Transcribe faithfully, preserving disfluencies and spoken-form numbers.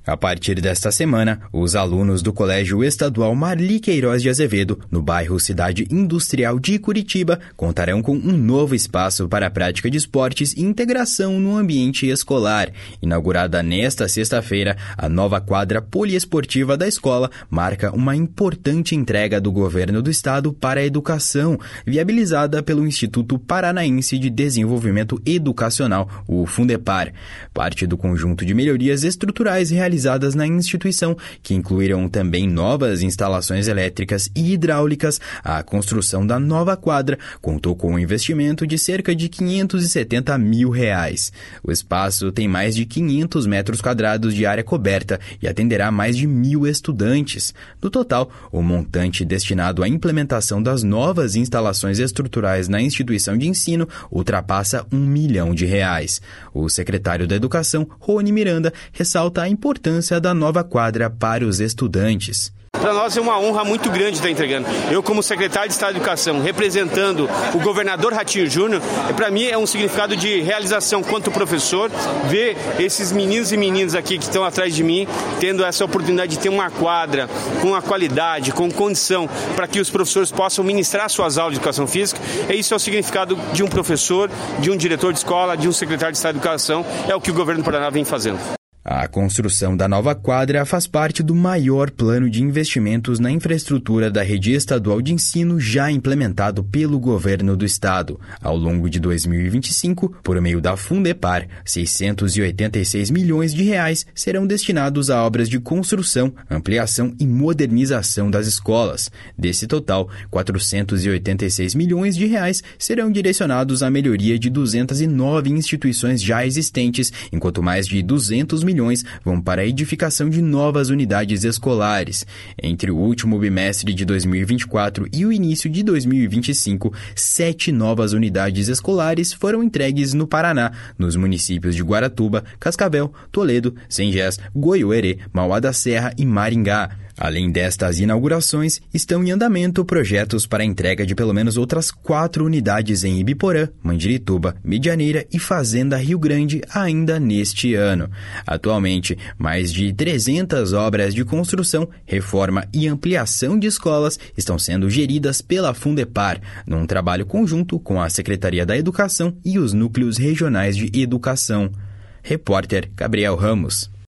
A partir desta semana, os alunos do Colégio Estadual Marli Queiroz de Azevedo, no bairro Cidade Industrial de Curitiba, contarão com um novo espaço para a prática de esportes e integração no ambiente escolar. Inaugurada nesta sexta-feira, a nova quadra poliesportiva da escola marca uma importante entrega do governo do estado para a educação, viabilizada pelo Instituto Paranaense de Desenvolvimento Educacional, o Fundepar. Parte do conjunto de melhorias estruturais realizadas realizadas na instituição, que incluíram também novas instalações elétricas e hidráulicas. A construção da nova quadra contou com um investimento de cerca de quinhentos e setenta mil reais. O espaço tem mais de quinhentos metros quadrados de área coberta e atenderá mais de mil estudantes. No total, o montante destinado à implementação das novas instalações estruturais na instituição de ensino ultrapassa um milhão de reais. O secretário da Educação, Rony Miranda, ressalta a importância da nova quadra para os estudantes. Para nós é uma honra muito grande estar entregando. Eu, como secretário de Estado de Educação, representando o governador Ratinho Júnior, para mim é um significado de realização quanto professor, ver esses meninos e meninas aqui que estão atrás de mim, tendo essa oportunidade de ter uma quadra com a qualidade, com condição, para que os professores possam ministrar suas aulas de educação física. E isso é o significado de um professor, de um diretor de escola, de um secretário de Estado de Educação, é o que o governo do Paraná vem fazendo. A construção da nova quadra faz parte do maior plano de investimentos na infraestrutura da rede estadual de ensino já implementado pelo governo do estado. Ao longo de dois mil e vinte e cinco, por meio da Fundepar, seiscentos e oitenta e seis milhões de reais serão destinados a obras de construção, ampliação e modernização das escolas. Desse total, quatrocentos e oitenta e seis milhões de reais serão direcionados à melhoria de duzentas e nove instituições já existentes, enquanto mais de duzentos milhões vão para a edificação de novas unidades escolares. Entre o último bimestre de dois mil e vinte e quatro e o início de dois mil e vinte e cinco, sete novas unidades escolares foram entregues no Paraná, nos municípios de Guaratuba, Cascavel, Toledo, Sengés, Goiôerê, Mauá da Serra e Maringá. Além destas inaugurações, estão em andamento projetos para a entrega de pelo menos outras quatro unidades em Ibiporã, Mandirituba, Medianeira e Fazenda Rio Grande ainda neste ano. Atualmente, mais de trezentas obras de construção, reforma e ampliação de escolas estão sendo geridas pela Fundepar, num trabalho conjunto com a Secretaria da Educação e os núcleos regionais de educação. Repórter Gabriel Ramos.